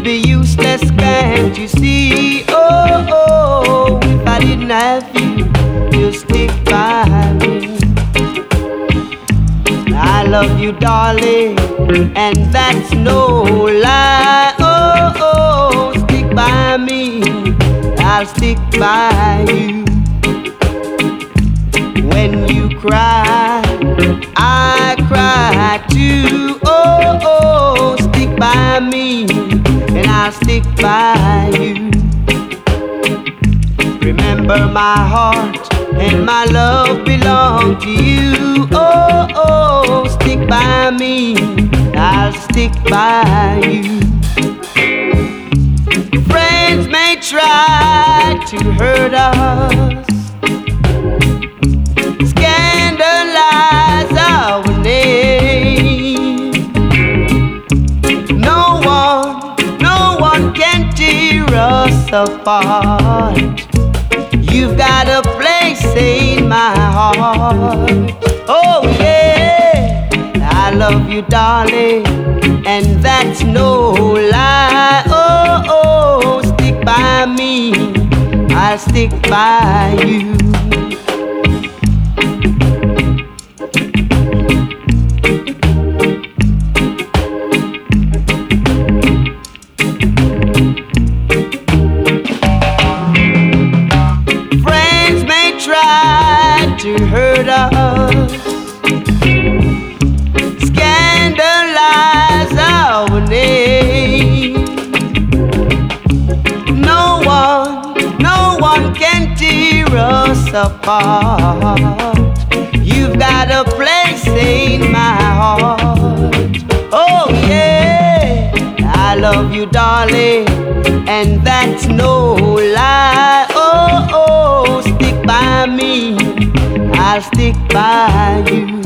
would be useless, can't you see? Oh, oh, if I didn't have you, you'll stick by me. I love you, darling, and that's no lie. Oh, oh, stick by me, I'll stick by you. When you cry, I cry too. Oh, oh, stick by me, and I'll stick by you. Remember, my heart and my love belong to you. Oh, oh, stick by me, I'll stick by you. Friends may try to hurt us, scandalize our name. No one can tear us apart. You've got a place in my heart. Oh yeah, I love you, darling, and that's no lie. Oh, oh, stick by me, I'll stick by you. Try to hurt us, scandalize our name. No one can tear us apart. You've got a place in my heart. Oh yeah, I love you, darling, and that's no lie. Oh, oh, stick by me, I'll stick by you.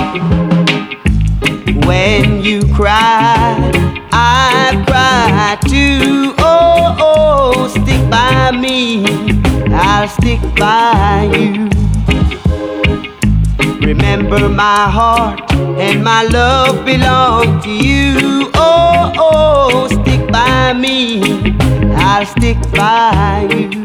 When you cry, I cry too. Oh, oh, stick by me, I'll stick by you. Remember, my heart and my love belong to you. Oh, oh, stick by me, I'll stick by you.